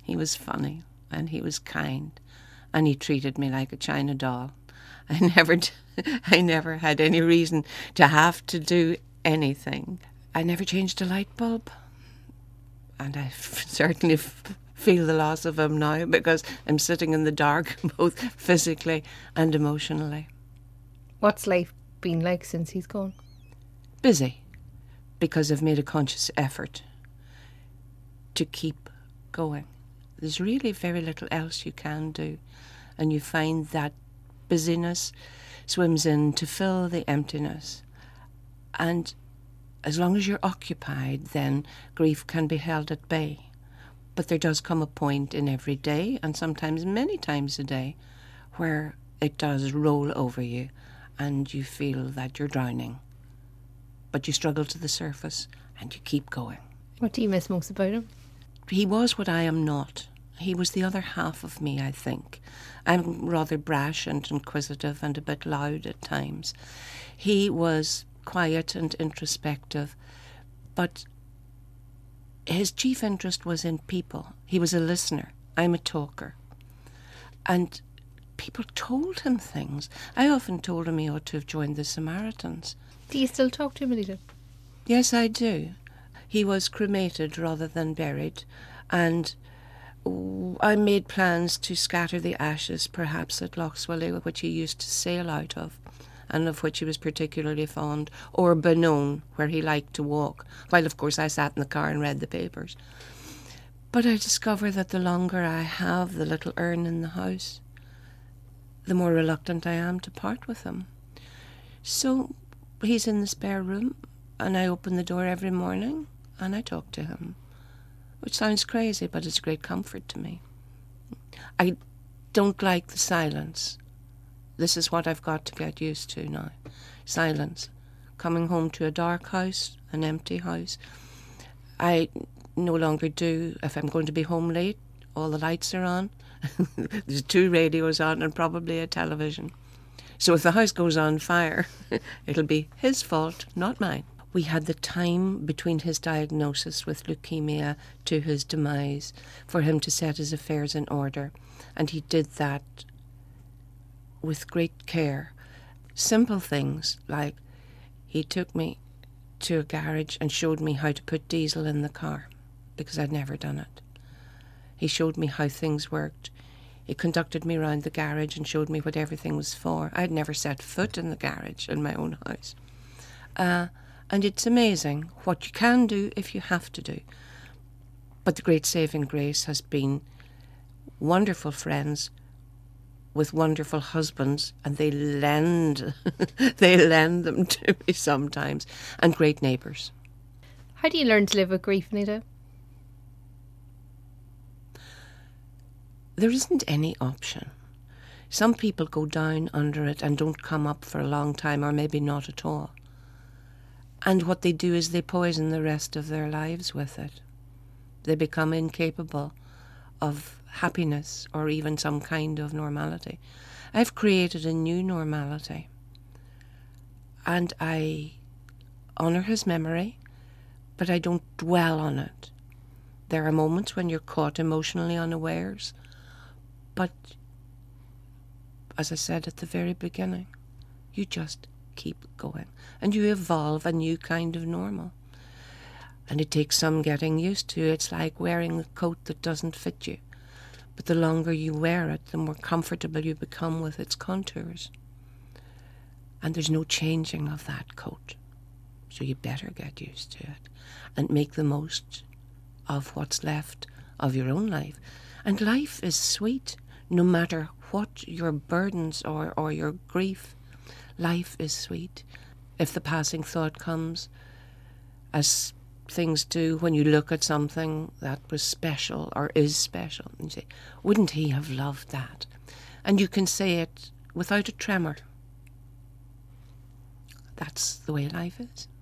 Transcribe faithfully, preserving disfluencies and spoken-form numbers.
He was funny and he was kind and he treated me like a china doll. I never, d- I never had any reason to have to do anything. I never changed a light bulb. And I f- certainly f- feel the loss of him now because I'm sitting in the dark, both physically and emotionally. What's life been like since he's gone? Busy, because I've made a conscious effort to keep going. There's really very little else you can do, and you find that busyness swims in to fill the emptiness. And as long as you're occupied, then grief can be held at bay. But there does come a point in every day, and sometimes many times a day, where it does roll over you and you feel that you're drowning. But you struggle to the surface and you keep going. What do you miss most about him? He was what I am not. He was the other half of me, I think. I'm rather brash and inquisitive and a bit loud at times. He was quiet and introspective, but his chief interest was in people. He was a listener. I'm a talker. And people told him things. I often told him he ought to have joined the Samaritans. Do you still talk to him, Anita? Yes, I do. He was cremated rather than buried, and I made plans to scatter the ashes, perhaps at Lough Swilly, which he used to sail out of, and of which he was particularly fond, or Benone, where he liked to walk, while of course I sat in the car and read the papers. But I discover that the longer I have the little urn in the house, the more reluctant I am to part with him. So he's in the spare room, and I open the door every morning, and I talk to him, which sounds crazy, but it's a great comfort to me. I don't like the silence. This is what I've got to get used to now. Silence. Coming home to a dark house, an empty house. I no longer do, if I'm going to be home late, all the lights are on. There's two radios on and probably a television. So if the house goes on fire, it'll be his fault, not mine. We had the time between his diagnosis with leukemia to his demise for him to set his affairs in order. And he did that with great care. Simple things like he took me to a garage and showed me how to put diesel in the car because I'd never done it. He showed me how things worked. He conducted me around the garage and showed me what everything was for. I'd never set foot in the garage in my own house. Uh, and it's amazing what you can do if you have to do. But the great saving grace has been wonderful friends with wonderful husbands, and they lend, they lend them to me sometimes, and great neighbours. How do you learn to live with grief, Anita? There isn't any option. Some people go down under it and don't come up for a long time, or maybe not at all. And what they do is they poison the rest of their lives with it. They become incapable of happiness or even some kind of normality. I've created a new normality, and I honour his memory, but I don't dwell on it. There are moments when you're caught emotionally unawares, but as I said at the very beginning, you just keep going and you evolve a new kind of normal. And it takes some getting used to. It's like wearing a coat that doesn't fit you. But the longer you wear it, the more comfortable you become with its contours. And there's no changing of that coat. So you better get used to it and make the most of what's left of your own life. And life is sweet, no matter what your burdens or, or your grief. Life is sweet. If the passing thought comes, as things do when you look at something that was special or is special, and you say, wouldn't he have loved that? And you can say it without a tremor. That's the way life is.